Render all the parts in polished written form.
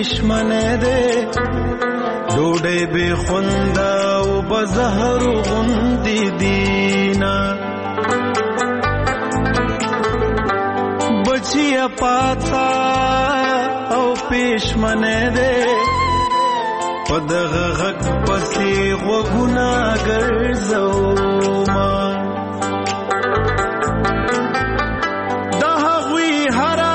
پېشمنه دی ډوډۍ بې خونده او به زهر غوندې دینه بچیه پاڅه او پېشمنه دی په دغه غږ پسې غوږونه ګرځومه د هغوی هره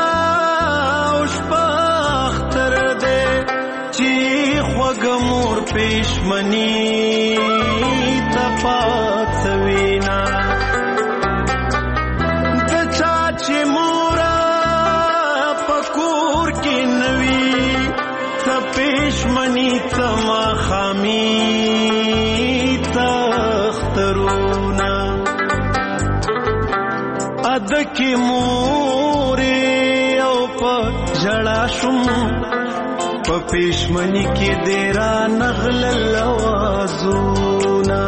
شپه اختر دی چې خوږه مور پېشمني ته پاڅوینه د چا چې موره په کور کې نه وي څه پېشمني څه ماښامي څه اخترونه ادکې مورې او په ژړا شوم په پېشمني کې دې را نغلل اوازونه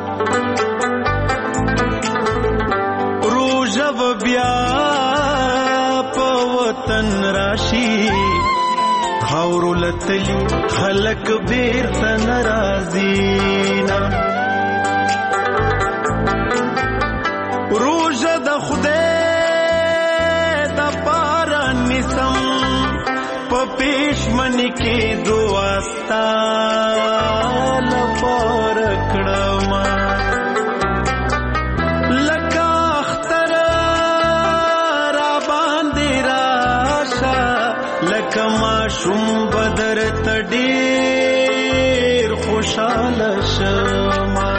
روژه به بیا په وطن راشي خاورو لتلی خلک بیرته نه راځي نه روژه د خدای د پاره نیسم په پېشمني کې دعا ستا لپاره کړمه لکه اختر راباندې راشه لکه ماشوم به درته ډېر خوشحاله شمه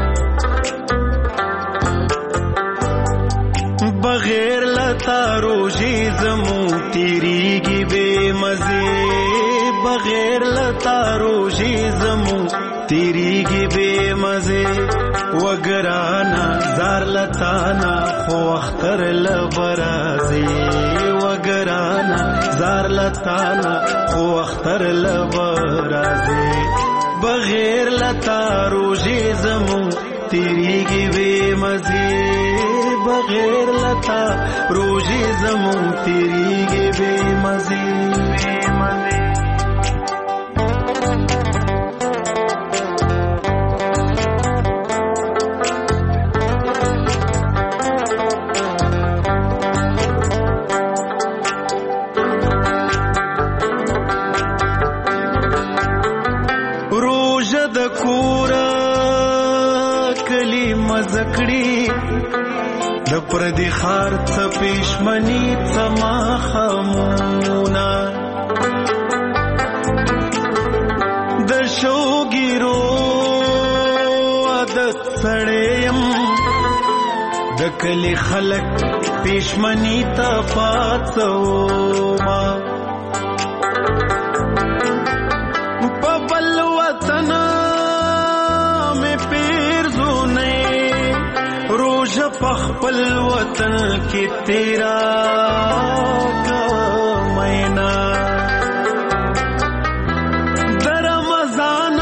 بغیر لتا روژې زمونږ تېرېږي بې مزې بغیر لتا روژې زمونږ تېرېږي بې مزې وګرانه زار لتانا خو اختر له به راځي وګرانه زار لتانا خو اختر له به راځي بغیر لتا روژې زمونږ تېرېږي بې مزې بغیر لتا روژې زمونږ تېرېږي بې مزې روژه د کوره کلی مزه کړي د پردي ښار څه پېشمني څه ماښامونه د شوګیرو عادت سړی یم د کلي خلک پېشمني ته پاڅومه په بل وطن مې پیرزونی روژه په خپل وطن کې تیرا کمینا د رمضان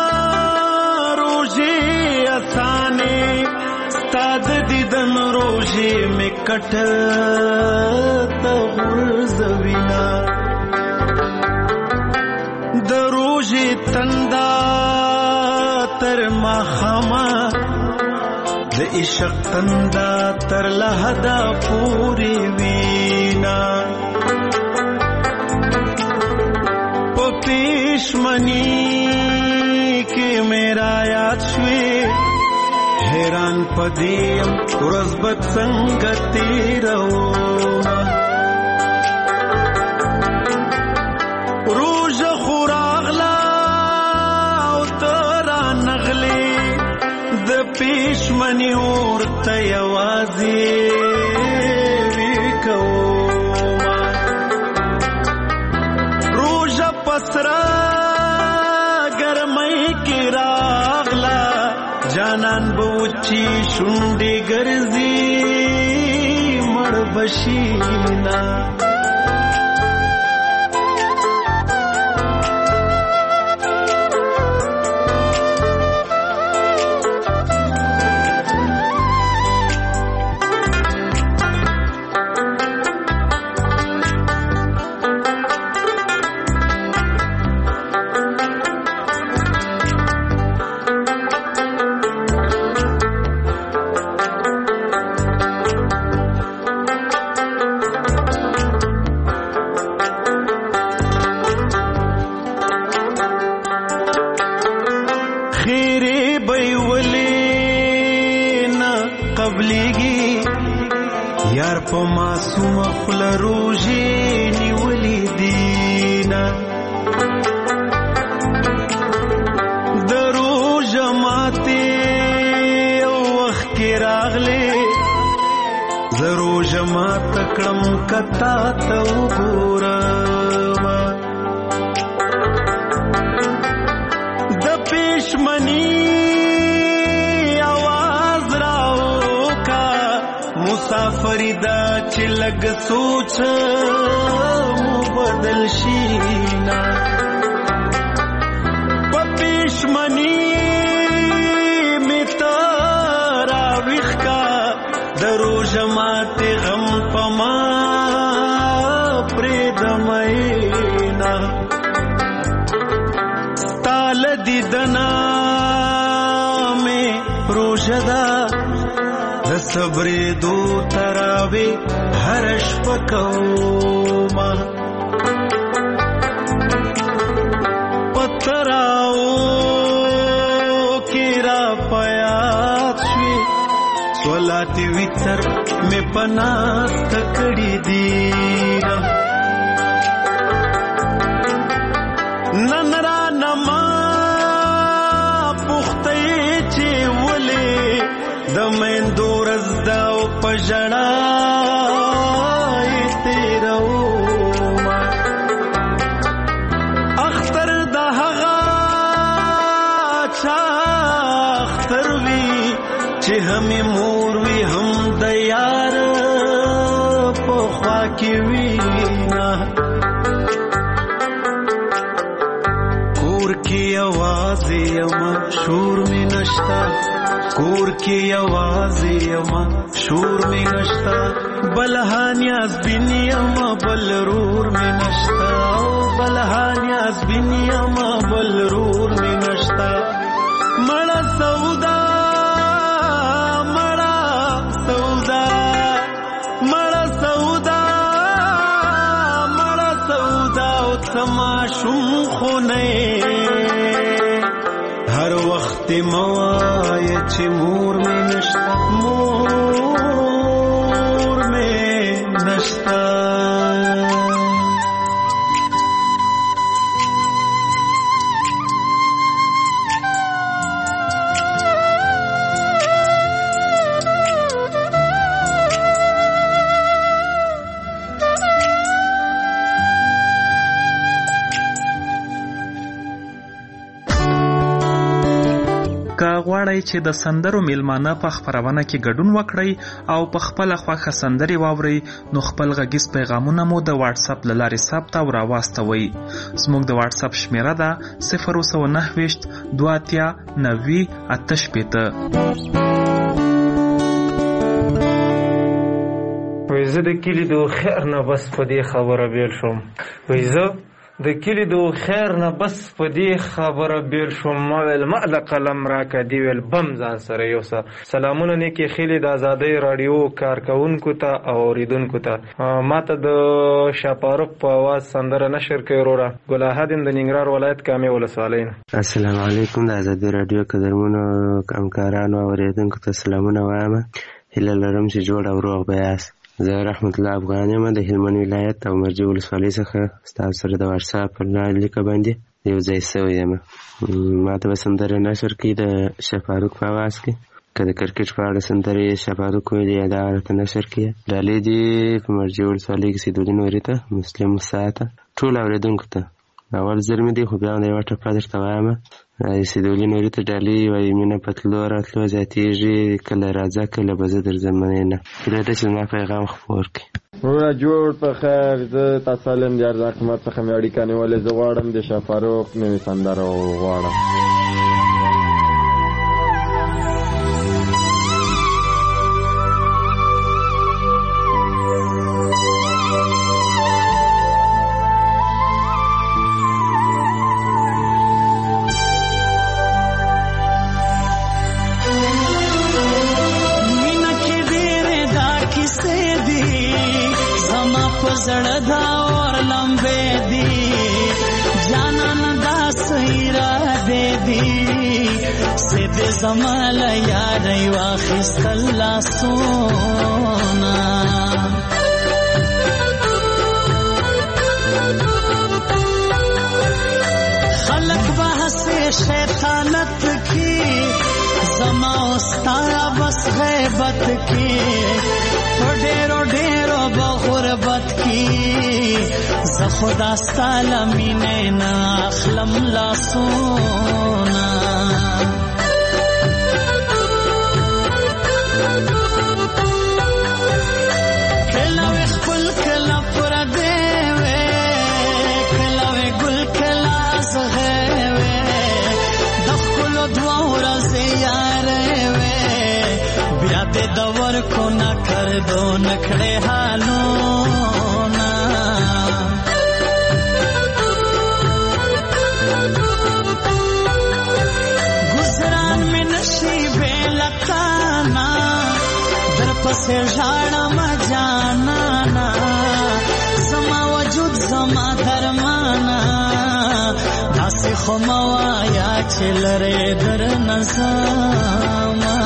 روژې اسانې ستا د دیدن روژې مې کټه ته غورځوینه د روژې تندا تر ماښامه د عشق تندا تر لحده پورې وینا په پېشمني کې میرا یاد شوې حیران پدې یم ورځ به څنګه تېرومه روژه خو راغله او ته رانغلې د پېشمني ورته یوازې وي کومه روژه په سره ګرمۍ کې راغله جانان به وچې شونډې ګرځي مړ به شي نه په معصوم خپل روزي نیولې دینا درو جماعتي او وخت کې راغلي زرو جماعت کړم کتا ته وګورم د پښمنی مسافری دا چې لګ سوچ مو بدل شینا پپیشمنی میتارا وخکا درو جماعت غم پما پریدمینا ستال دیدنا میں روشدا صبر دو تراوی هرش پکوما پتراو کیرا پیات شوی سولاتی ویتر میں پناس تکڑی دینا ننرا نما پختی چی ولی دمین دورز داو پجڑائی تیرو ما اختر دا حغا چا اختر وی چه ہمی مور وی ہم دیار پخوا کی وینا کور کی آوازی اما شور میں نشتا کور کی آوازی اما شور میں نشتا بلحانیاز بینی اما بلرور میں نشتا بلحانیاز بینی اما بلرور میں نشتا مڑا سودا مڑا سودا مڑا سودا مڑا سودا تماشم خونے ہر وقت موای چی مور میں نشتا مور میں نشتا غواړئ چې د سندرو میلمانه په خپرونه کې ګډون وکړئ او په خپله خوښه سندرې واورئ نو خپل غږیز پیغامونه مو د واتساپ له لارې ثبت او راواستوئ. زموږ د واتساپ شمیره ده 029 2 90 88. وای زه د کلي د خیر نه بس په دې خبره بیل شوم. وای زه د کلي د خیر نه بس په دې خبره بیل شوم. ما ویل ما د قلم راکه دی ویل بم ځان سره یوسه. سلامونه نیکې خیلې د ازادۍ راډیو کارکوونکو ته او اوریدونکو ته. ما ته د شاپاروق په اواز سندره نشر کوي وروره ګل احد د ننګرهار ولایت کامې ولسوالۍ نه. السلام علیکم. د ازادۍ راډیو قدرمنو همکارانو او اوریدونکو ته سلامونه وایم. هیله لرم چې جوړ او روغ به یاست. زه رحمت الله افغان یم د هلمند ولایت او مرجع ولسوالۍ څخه ستاسو سره د واتساپ په لیکه باندې یو ځای سوی یم. ما ته به سندره نشر کړي د شفاروق په اواز کې. که د کرکټ په اړه سندرې شفاروق ویلي یا دا راته نشر کړي. ډالۍ دي په مرجع ولسوالۍ کې سیدالدین وري ته، مسلم موسی ته، ټولو اورېدونکو ته. اول ځل مې دی خو بیا هم د یوه ټپه درته وایم. سیدالدین وري ته ډالۍ وایي مینه په تلو راتلو زیاتېږي، کله راځه کله به زه درځم مننه. هیله ده چې زما پیغام خپور کړي. وروره جوړ په خیر. زه تا سالم د ارزان قیمت څخه مې اړیکه نیولې. زه غواړم د شفاروق نوې سندره وغواړم. زړه دا اور لمبه دی جانان دا سیرا دے دی سید زمال یار واخست الله سونا शैतानत की زما استایا بس غیبت کی تو ډیرو ډیرو بغربت کی ز خدا ستاله مینه نه اخلم لاسونه کله خپل کله پر دی وې کله ګل کله زغه وې د خپل دوا ورځې دے دور کو نہ کر دو نکھڑے حالونا گزران میں نشیب لکانا در پسے جھاڑا مجانا زما وجود زما درمانا داسی خموایا چلرے در نظاما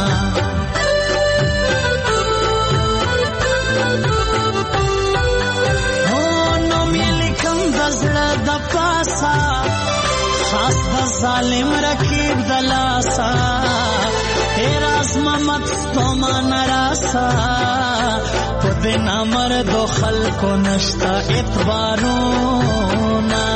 خاص د ظالم رکیب دلاسا ایراز ممت توما نراسا پدے نامرد و خلقو نشتا اتبارونا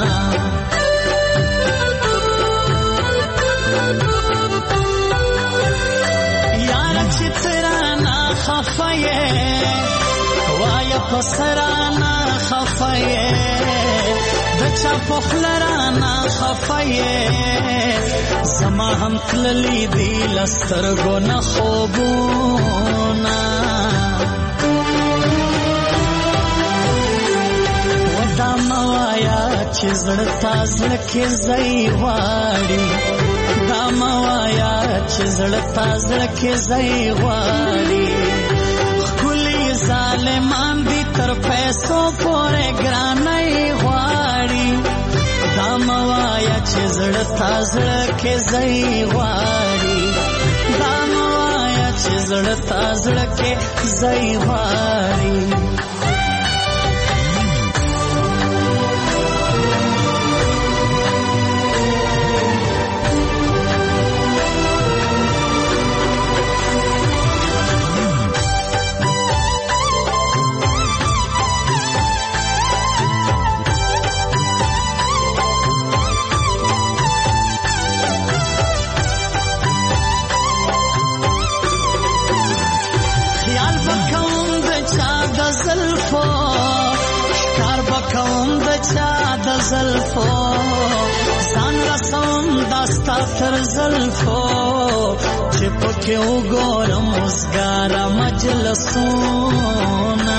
یارک چترانا خفایے وایا پسرانا خفایے دچا پخلرانا خفایے زما هم تللی دی لسترگو نخوبونا ودا موایا چی زڑتا زڑکی زی واری دا موایا چی زڑتا زڑکی زی واری خلی ظالمان دی تر پیسو پورے گرانائی غواړي دا موایا چې زړه تا زړه کې ځای غواړي دا موایا چې زړه تا زړه کې ځای غواړي زلفو ځان رسوم داستا تر زلفو چې پکې وګورم وزګاره مجلسونه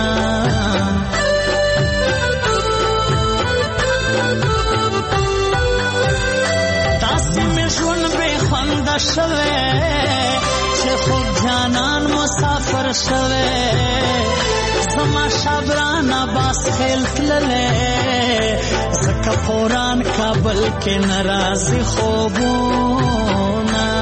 داسې مې ژوند بې خونده شوی چې خوب جانان مسافر شوی زما شبرانه باس خیل تللی زکه فوران کابل کې ناراضي خوبونه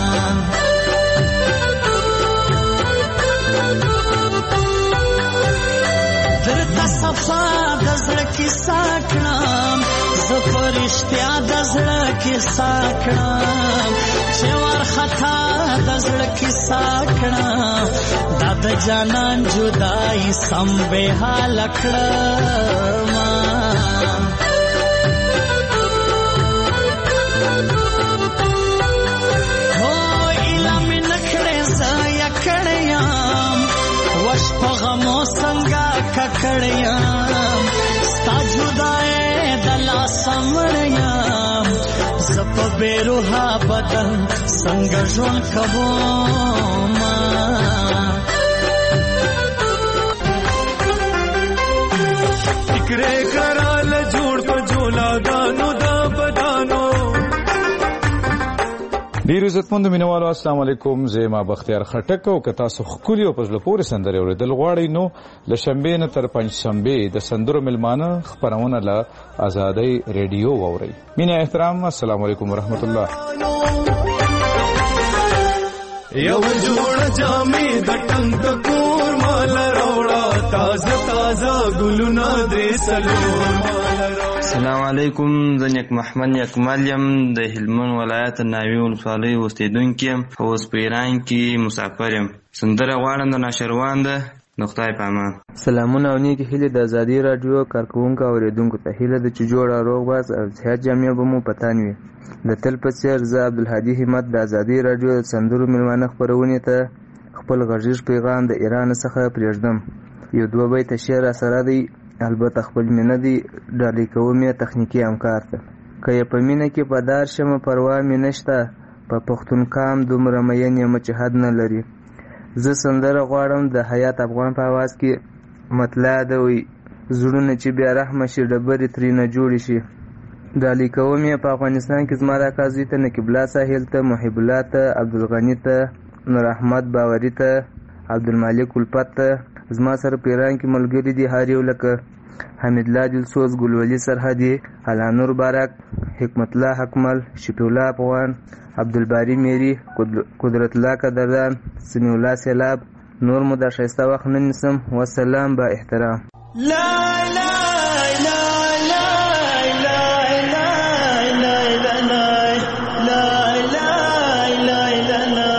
درته صفا د زړه کیسه کړم زه په رښتیا د زړه کیسه کړم چې وارخطا د زړه کیسه کړم دا د جانان جدایي سم بې حاله کړم په غمو څنګه ککړیام ستا جدای د لاسه مړیام زه په بېروحه بدن څنګه ژوند کومه فکرې کراله جوړ په جولاګانو د بدانو ډیر عزتمند مینوالو السلام علیکم زما بختیار خټک او کتا سو خولي او پزله پورې سندره اوریدل غواړي نو لشنبه نه تر پنځشنبه د سندرو ملمانه خبرونه له آزادۍ ریډیو ووري مینه احترام السلام علیکم ورحمت الله یو جوړ جامې د ټنګ کور مال راوړا تازه تازه ګلونه درې څلور ماله راوړه. السلام علیکم، زه نیک محمد یکمل یم، د هلمند ولایت ناوې ولسوالۍ اوسېدونکی یم او اوس په ایران کې مسافر یم. سندره غواړم د ناشروان ده، د خدای په امان. سلامونه او نیکې هیلې د ازادي راډیو کارکوونکو او اورېدونکو ته. هیله ده چې جوړ او روغ باز او صحت جامع به مو په تن وي. د تل په څېر زه عبدالهادي همت د ازادي راډیو د سندرو مېلمانه خپرونې ته خپل غږیز پیغام د ایران څخه پرېږدم. یو دوه بیته شعر راسره دی، البته خپل مینه دی ډالۍ کوم یې تخنیکي همکار ته. که یې په مینه کې په دار شمه پروا مې نشته، په پښتون کام دومره مین یم چې حد نه لري. زه سندره غواړم د حیات افغان په آواز کې. مطلع ده وي زړونه چې بیا رحمه شي ډبرې ترېنه جوړې شي. ډالۍ کوم یې په افغانستان کې زما راکا زوی ته، نقیب الله ساحل ته، محب الله ته، عبدالغني ته، نور احمد باوري ته، عبدالمالک الفت ته. زما سره په ایران کې ملګري دي هر یو لکه حمید الله دلسوز، ګلولي سرحدي، علانور بارک، حکمت الله حکمل، شفیع الله افغان، عبدالباری میری، قدرت الله قدردان، سمیع الله سیلاب. نور مو دا ښایسته وخت نه نیسم. والسلام با احترام. لا لا لا لا لا لا لا لا لا لا لا.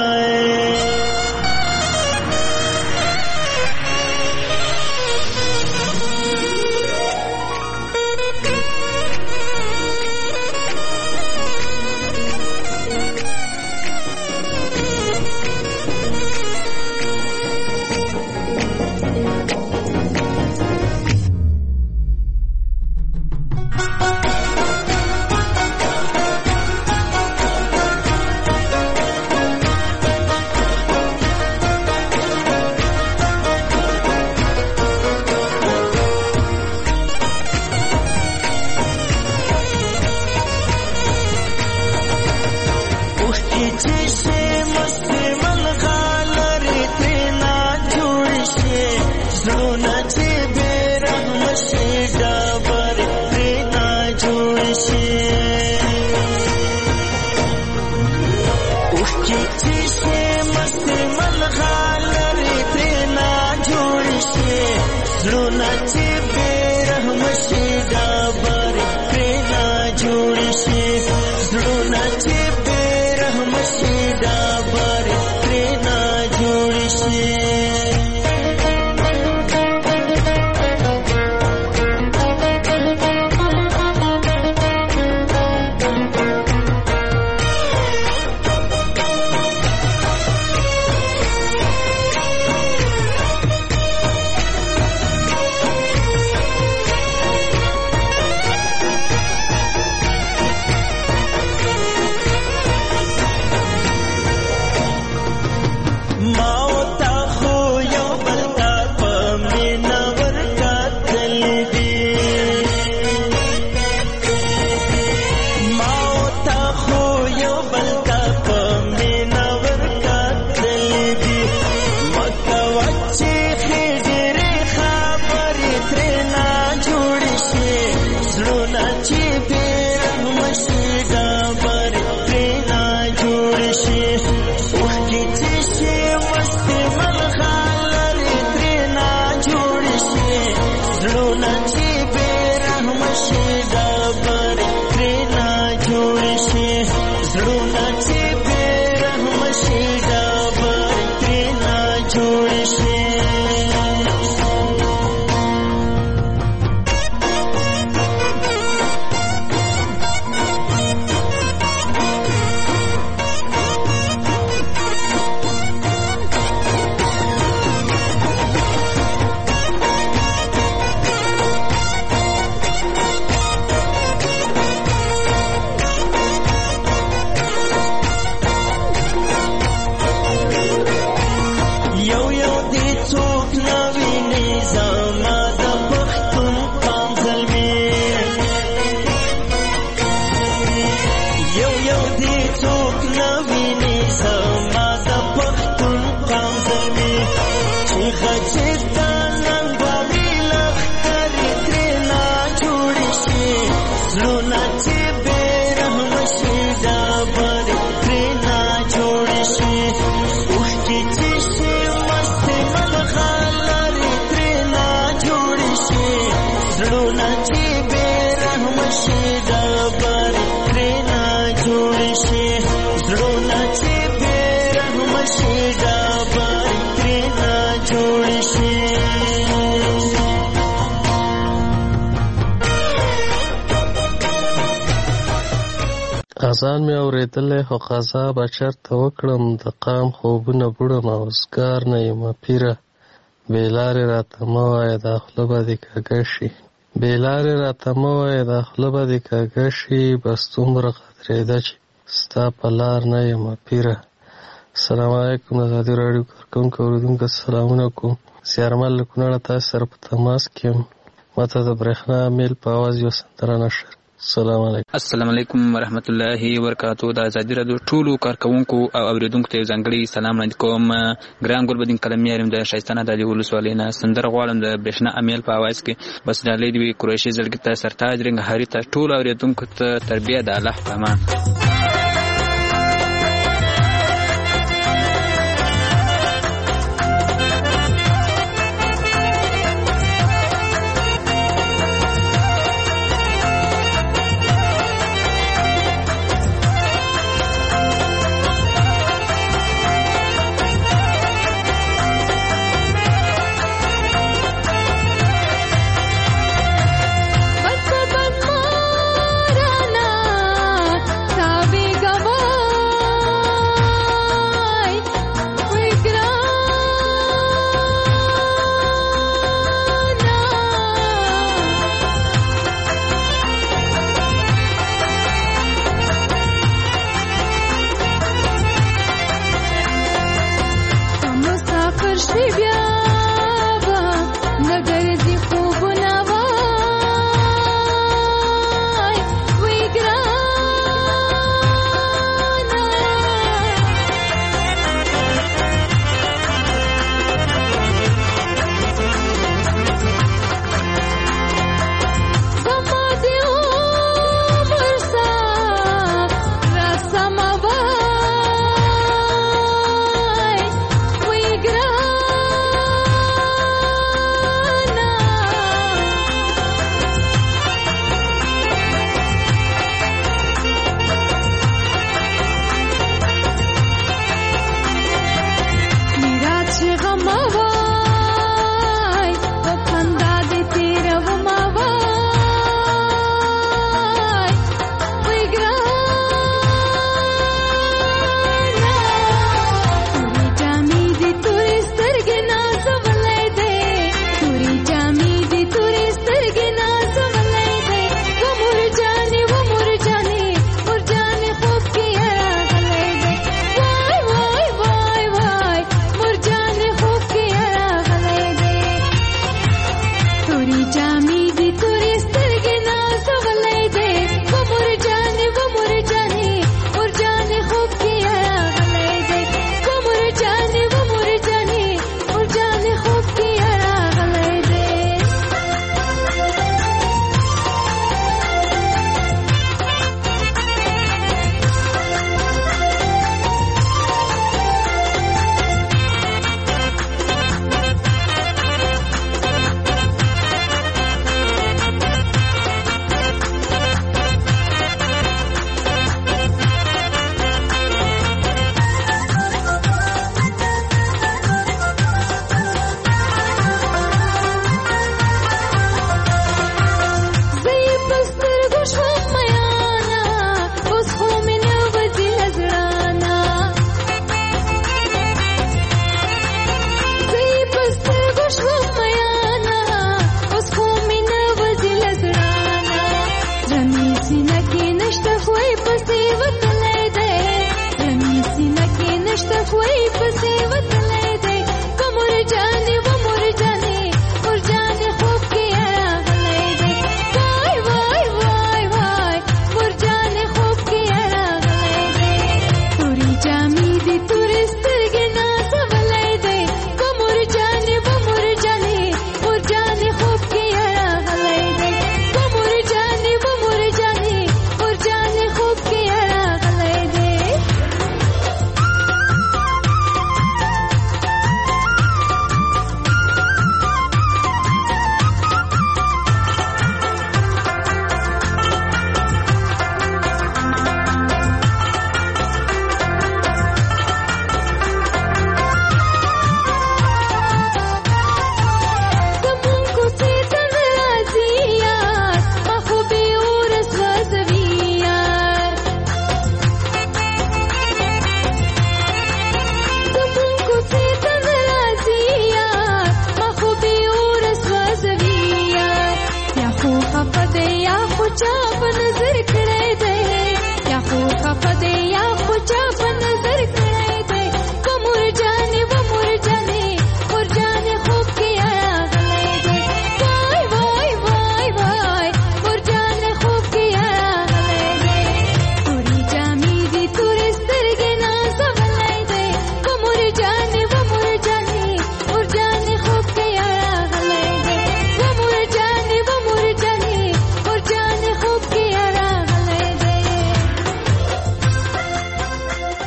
اذان مې اورېدلی خو قضا به چېرته وکړم د قام خوبونه بوړم اوزګار نه یمه پیره بې لارې راته مه وایه دا خوله به دې کږه شي بې لارې راته مه وایه دا خوله به دې کږه شي بس دومره قدرېده چې ستا په لار نه یمه پیره. السلام علیکم د ازادي راډیو کارکوونکو اورېدونکو سلامونه کوم. زیارمل له کونړه تاسو سره په تماس کې یم. ماته د برېښنا میل په اواز یو سندره نشر. السلام علیکم. السلام علیکم ورحمت الله وبرکاتو. د ازادي راډیو ټولو کارکوونکو او اوریدونکو ته ځانګړی سلام وړاندې کوم. ګران ګلبدین کلمي یم د شایستانه د ولسوالۍ نه. سندره غواړم د برېښنا امیل په اواز کې. بس ډالۍ دې وي قریشي زړګي ته سرتاج رنګهاري ته ټولو اوریدونکو ته تربیه د الله په امان. Sa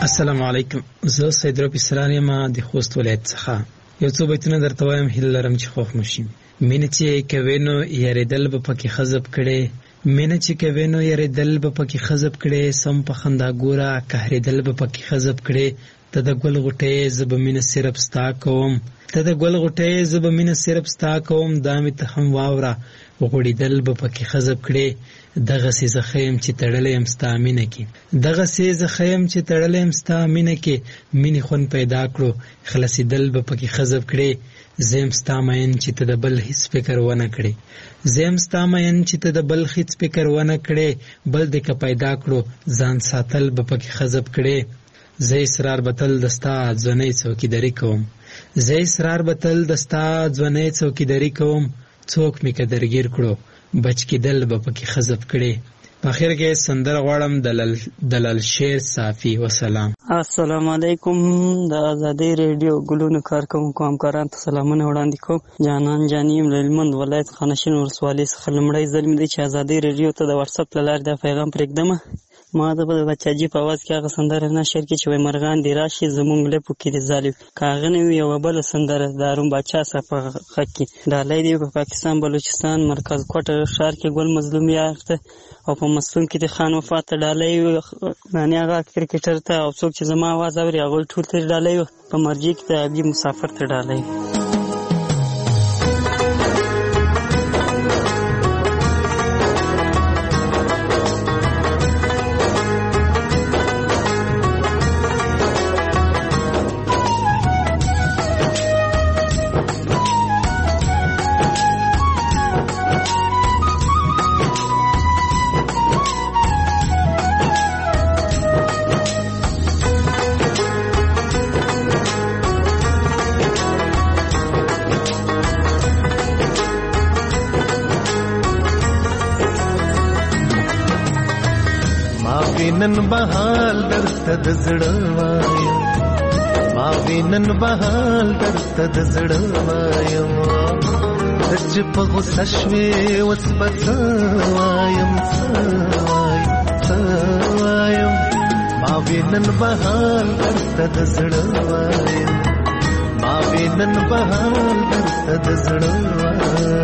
السلام علیکم. زه سید ربی سران یم د خوست ولایت څخه. یو څو بیتونه درته وایم، هیله لرم چې خوښ مو شي. مینه چې کوې نو یارېدل به پکې خزب کړې، مینه چې کوې نو یارېدل به پکې خزب کړې، سم په خندا ګوره قهرېدل به پکې خزب کړې. ته د ګل غوټۍ زه به مینه صرف ستا کوم، ته د ګل غوټۍ زه به مینه صرف ستا کوم، دا مې ته هم واوره غوړېدل به پکې خزب کړې. دغسې زه ښه یم چې تړلی یم ستا مینه کې، دغسې زه ښه یم چې تړلی یم ستا مینه کې، مینې خوند پیدا کړو خلاصېدل به پکې خزب کړې. زه یم ستا مین چې ته د بل هېڅ فکر ونه کړې، زه یم ستا مین چې ته د بل هېڅ فکر ونه کړې، بل دې که پیدا کړو ځان ساتل به پکې خزب کړې. زه اصرار به تل د ستا ځوانۍ څوکیداري کوم، زه اصرار به تل د ستا ځوانۍ څوکیداري کوم، څوک مې که درګیر کړو بچ کېدل به پکې خزب کړې. په اخر کې سندره غواړم دلال شیر صافي. وسلام. السلام علیکم. د آزادۍ ریډیو ګلونو کارکوونکو همکارانو ته سلامونه وړاندې کوم. جانان جانیم له هلمند ولایت خانشین ولسوالۍ څخه لومړی ځل مې دی چې آزادۍ ریډیو ته د واتساپ له لارې دا پیغام پرېږدمه. ما د بچاجي په اواز کې هغه سندره نشر کړې چې وایي مرغان دې راشي زمونږ لپو کې دې ظالم، که هغه نه وي یوه بله سندره د هارون باچا صاحب په غږ کې. ډالۍ دی په پاکستان بلوچستان مرکز کوټه ښار کې ګل مظلوم یار ته، او په مستون کې د خان وفات ته ډالۍ، یعنې هغه کرکټر ته، او څوک چې زما اواز اوري هغوی ټول ته ډالۍ، په مرجې کې د حبیب مسافر ته ډالۍ. نن بهال درته د زړه وایم، ما وینن بهال درته د زړه وایم، ته چې په غوسه شوې اوس به څه وایم، څه وایم، ما وینن بهال درته د زړه وایم، ما وینن بهال درته د زړه وایم.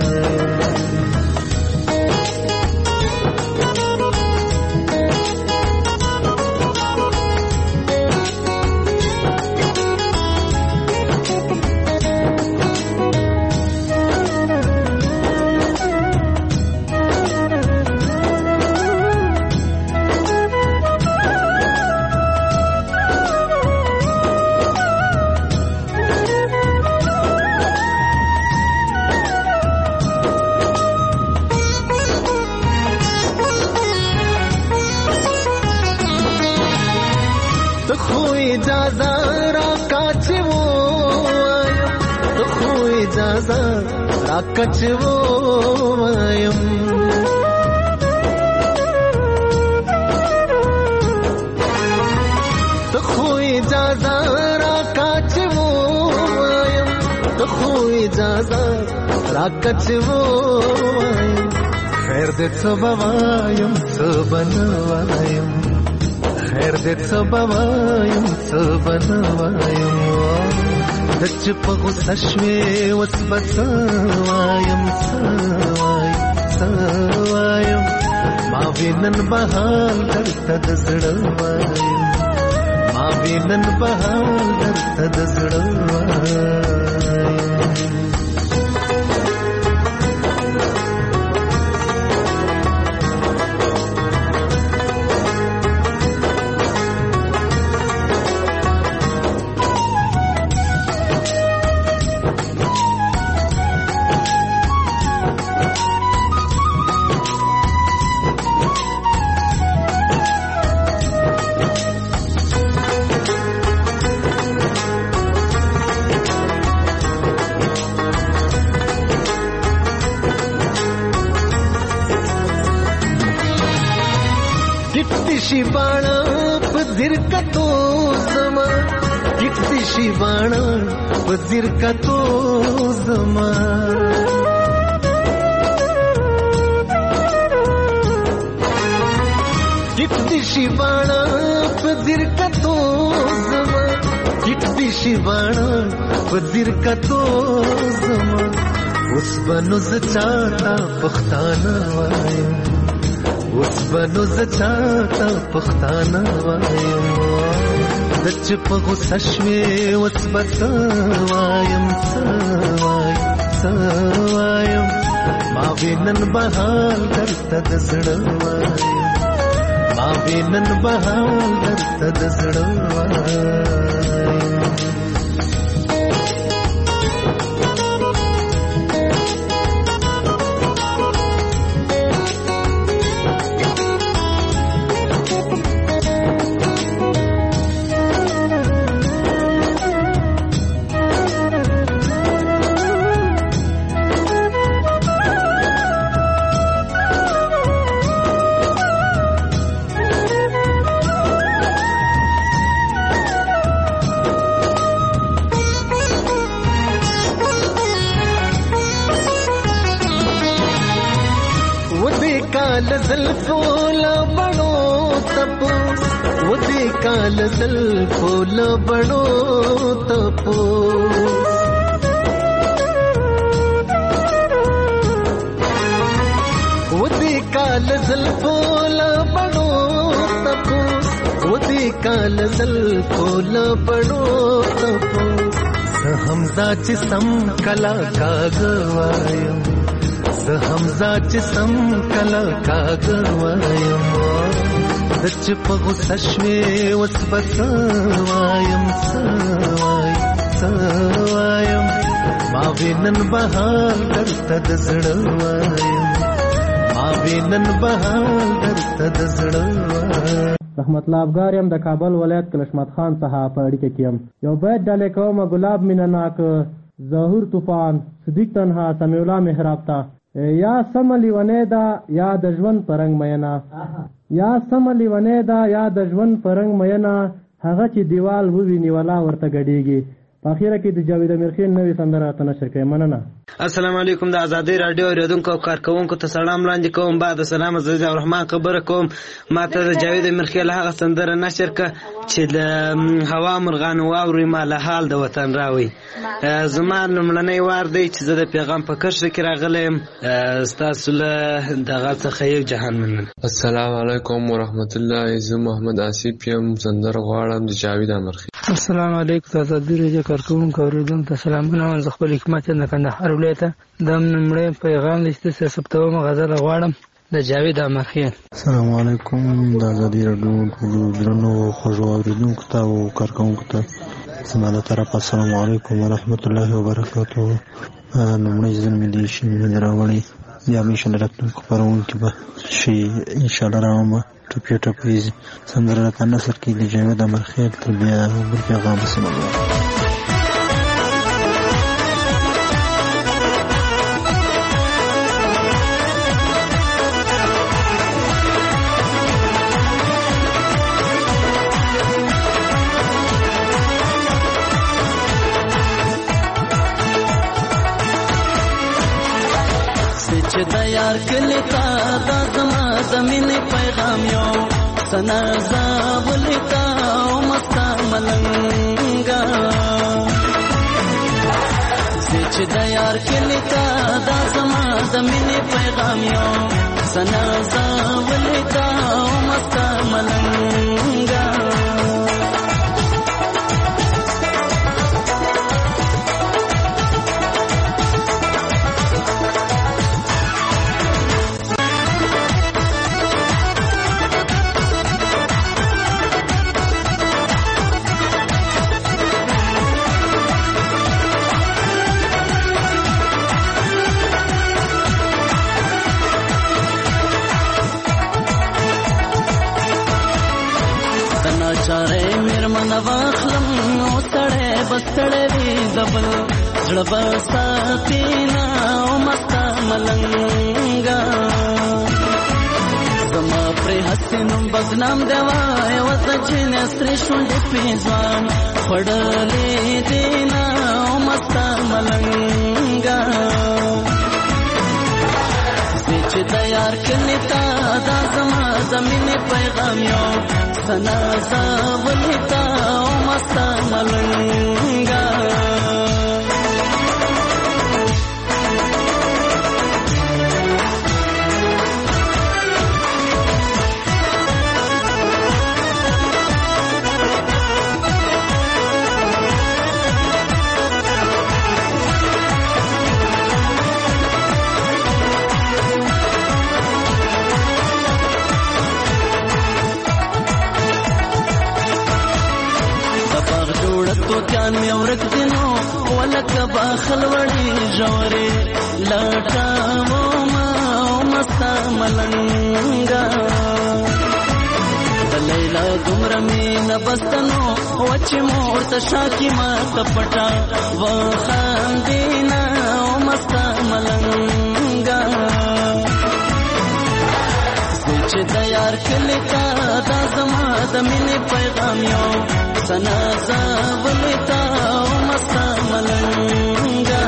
کچو وایم ته خو اجازه را کچو وایم، ته خو اجازه را کچو وایم، خیر دې څه بوایم څه بنوایم، خیر دې څه بوایم څه بنوایم، د چې په غوسه شوې اوس به څه وایم، څه وایم، ما وینن بهال درته د زړه وایم، ما وینن بهال درته د زړه وایم. شي باڼه په ځیر کتو زما، کټ شي باڼه په ځیر کتو زما، ټیټ دی شي باڼه په ځیر کتو زما ټیټ دی شي باڼه په ځیر کتو زما اوس به نو زه چاته پښتانه وایم اوس به نو زه چاته پښتانه وایم د چې په غوسه شوې اوس به څه وایم څه وایم ما وینن بهال درته د زړه وایم ما وینن بهال درته د زړه وایم زلفو لبڑو تپوس ودی کال زلفو لبڑو تپوس ودی کال زلفو لبڑو تپوس ودی کال زلفو لبڑو تپوس حمزہ جسم کلا کا گوایم حمزہ جسم کلا کاغ وایم د چې په غوسه شوې اوس به څه وایم څه وایم ما وینن بهال درته د زړه وایم ما وینن بهال درته د زړه وایم رحمت الله افغار یم د کابل ولایت کلشمت خان څخه په اړیکه کې یم یو بیت ډالې کوم ګلاب مینه ناک ظهور طوفان صدیق تنها سمیع الله محراب ته یا سم لیونی دا یا د ژوند پرنګ مینا یا سم لیونی دا یا د ژوند پرنګ مینا هغه چې دیوال وویني ولا ورته غډیږي په اخیره کې د جاوید امیرخیل نوې سندره ته نشر کوي مننه السلام علیکم د آزادۍ رادیو اوریدونکو او کارکوونکو ته سلام وړاندې کوم بعد سلام عزیز الرحمن خبره کوم ماته د جاوید امیرخیل هغه سندره نشر ک چې د هوا مرغان واوري مال حال د وطن راوي زما لمړنۍ وار دی چې زه د پیغام په کرښه کې راغلم ستاسو له دغه څخه یو جهان مننه السلام علیکم ورحمت الله زه محمد آصف یم سندره غواړم د جاوید امیرخیل السلام علیکم د آزادۍ رادیو کارکوونکو اوریدونکو ته سلامونه وایم زه خپل حکمت د کندهار ولایت د لمړی پیغام د ثبتوم غزل غواړم د جاوید امیرخیل السلام علیکم د آزادۍ رادیو ټولو درنو خوږو اوریدونکو ته او کارکوونکو ته زما له طرفه السلام علیکم ورحمت الله وبرکاته لمړی ځل مې دې شي مې راوړی بیا مې انشاءالله راتلونکو خپرونکي به شي انشاءالله راوړمه ټپې ټپې سندره راته نثر کې د جاوید امیرخیل تر بیا بل پیغام سم چې د یار کلی تا دا زما د مینې پیغام یو سنا زابلی تا او مستا ملنګا چې د یار کلی تا دا زما د مینې پیغام یو سنا زابلی تا او مستا ملنګا چاره میرمن واخلم نو سړی بستړی وي دبل زړه به ساتي نه او مستا ملنګا زما پرې هسې نوم بدنام دی وای وزه چې نسرې شونډې پې ځوان خوړلې دي نه او مستا ملنګا چې د یار کلی تا دا زما د مینې پیغام یو سنازا ولیتا او مستا ملنګا توتیان می ورک دینو ولکه باخل وړي جوړې لټاو ما مستا ملنګا د لیلا دومره مینه بستنو وچ مور ته شاکی ما کپټا و خاندینا مستا ملنګا چې د یار کلی تا دا زما د مینې پیغام یو سنازا ولیتا او مستا ملنګا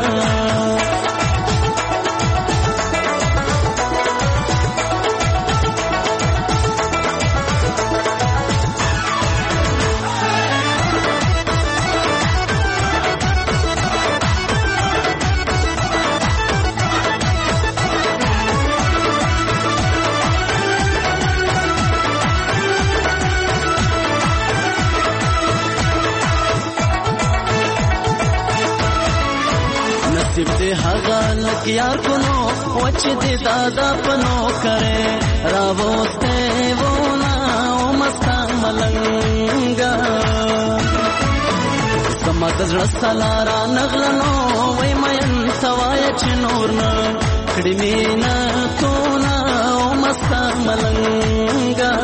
نصیب دې هغه لک یار کونو وچ دې دادا پنو کرے راوسته ونا او مستا ملنګا سمات زړه سلارا نغلنو وای مېن سوای چې نور نه کړي مینا تونا او مستا ملنګا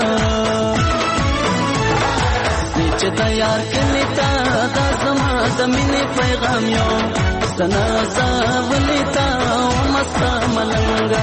چې د یار کلی تا دا زما د مینې پیغام یو سنازا ولیتا او مستا ملنګا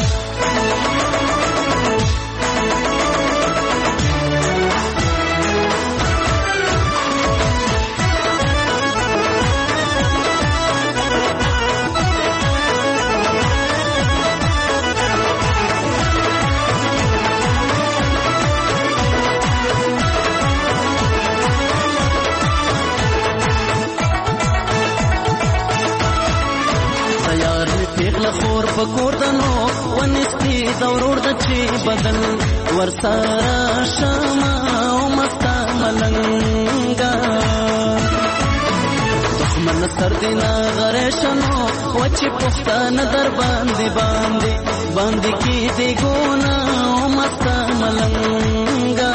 خور پکور دنو ونستی دورور د چی بدل ورسره شما او مستا ملنګا دښمن سر دینا غریشنو وچ پښتانه در باندې کی دی ګونا او مستا ملنګا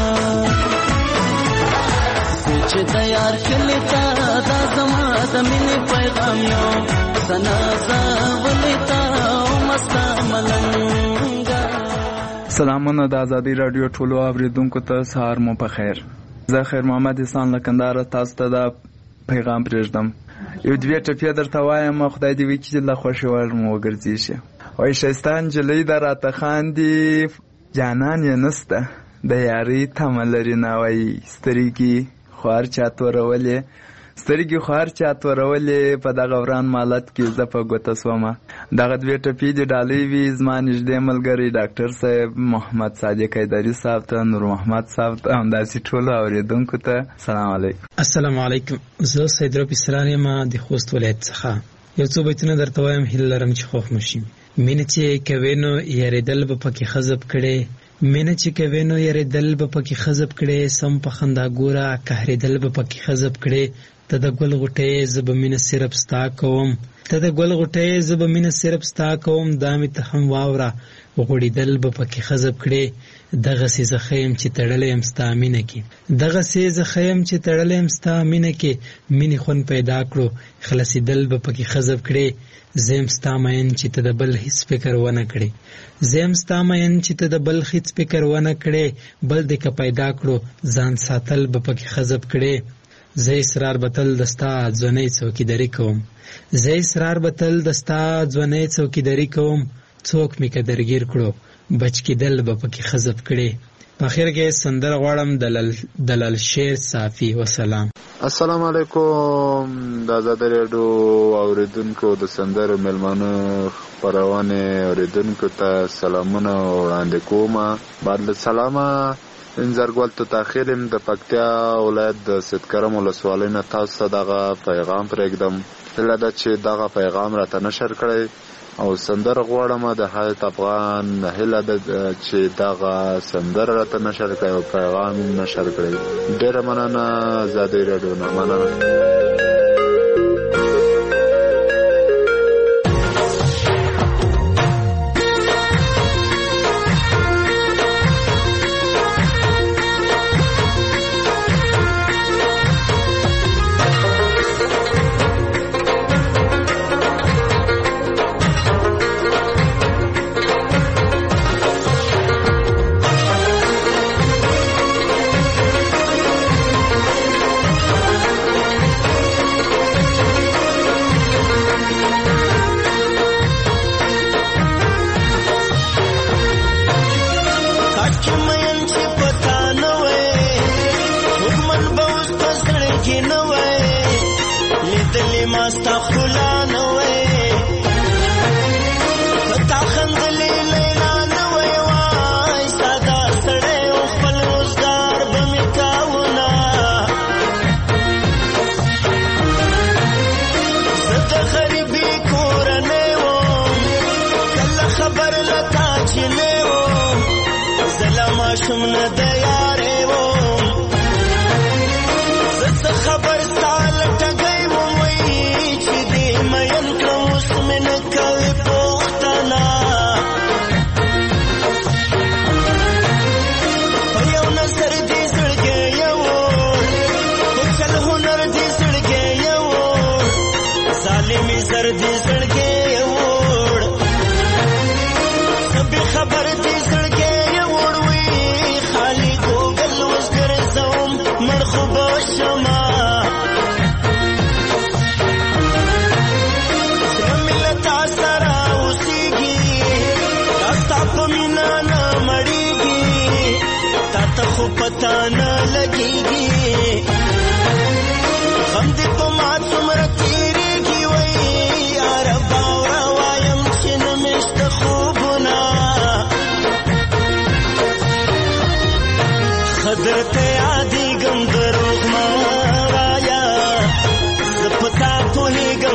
چې د یار کلی تا دا زما د مینې پیغام یو سنازا ولیتا او مستا ملنګا. سلامونه د ازادي رادیو ټولو اوریدونکو ته سهار مو په خیر. زه خیر محمد احسان له کندهار تاسو ته دا پیغام پرېږدم. یو دوې ټپې درته وایم خدای دې وکړي چې له خوښې وړ مو وګرځي شي. وایي ښایسته نجلۍ ده راته خاندي جانان یې نسته د یارۍ تمه لري نه وایي سترګې خو هر چا تورولې په دغه وران مالت کې زه په ګوته سومه. دغه دوې ټپې دې ډالۍ وي زما نږدې ملګری ډاکټر صاحب محمد صادق حیدري صاحب ته نور محمد صاحب ته همداسې ټولو اورېدونکو ته سلام علیکم. السلام علیکم. زه سیدرو پسران یم د خوست ولایت څخه. یو څو بیتونه درته وایم هیله لرم چې خوښ مو شي. مینه چې کوې نو یارېدل به پکې خزب کړې مینه چې کوې نو یارېدل به پکې خزب کړې سم په خندا ګوره قهرېدل به پکې خزب کړې ته د ګل غوټۍ زه به مینه صرف ستا کوم دا مې ته هم واوره غوړېدل به پکې خزب کړې دغسې زه ښه یم چې تړلی یم ستا مینه کې مینې خوند پیدا کړو خلاصېدل به پکې خزب کړې زه یم ستا مین چې ته د بل هیڅ فکر ونه کړې بل دې که پیدا کړو ځان ساتل به پکې خزب کړې زه اصرار به تل د ستا ځوانۍ څوکیداري کوم څوک مې که درګیر کړو بچ کېدل به پکې خزب کړې. په اخر کې سندره غواړم د لال شیر صافي. وسلام. السلام علیکم. د آزادۍ راډیو اوریدونکو د سندرو میلمانه خپرونې اوریدونکو ته سلامونه وړاندې کوم. بعد له سلامه انزرګل تو تاخیرم د پکتیا ولایت د سیدکرم ولسوالۍ نه تاسو ته دغه پیغام پرېږدم. هیله ده چې دغه پیغام راته نشر کړئ او سندره غواړم د حیات افغان هیله ده چې دغه سندره راته نشر کړئ او پیغام نشر کړئ. ډېره مننه. آزادۍ راډیو نه مننه. درته یادی ګم دروغ ما رایا زپتا په هیګم